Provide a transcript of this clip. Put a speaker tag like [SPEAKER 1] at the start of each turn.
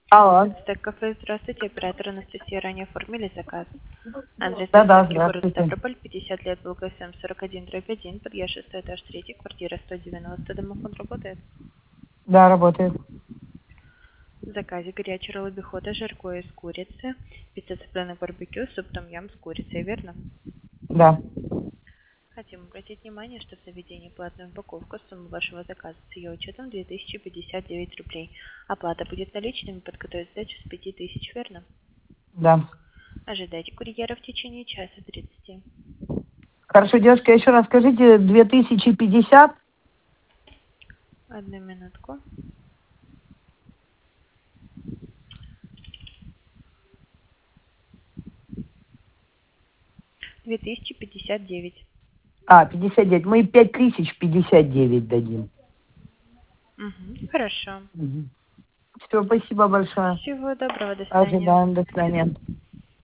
[SPEAKER 1] Алло.
[SPEAKER 2] Стек кафе, здравствуйте, оператор Анастасия, ранее оформили заказ. Адрес
[SPEAKER 1] Да-да,
[SPEAKER 2] доставки город
[SPEAKER 1] здравствуйте.
[SPEAKER 2] Ставрополь, 50 лет, БЛКСМ 41/1, подъезд 6 этаж 3, квартира 190, домофон работает.
[SPEAKER 1] Да, работает.
[SPEAKER 2] В заказе горячий ролл бихота, жаркое из курицы, пицца цыпленок барбекю, суп том-ям с курицей, верно?
[SPEAKER 1] Да.
[SPEAKER 2] Хотим обратить внимание, что в заведении платная упаковка, сумма вашего заказа с ее учетом 2059 рублей. Оплата будет наличными, подготовить сдачу с 5000, верно?
[SPEAKER 1] Да.
[SPEAKER 2] Ожидайте курьера в течение часа 30.
[SPEAKER 1] Хорошо, девушка, еще раз скажите, 2050?
[SPEAKER 2] Одну минутку. 2059.
[SPEAKER 1] 59. Мы 5059 дадим.
[SPEAKER 2] Угу, хорошо.
[SPEAKER 1] Все, спасибо большое.
[SPEAKER 2] Всего доброго, до свидания.
[SPEAKER 1] Ожидаем, до свидания.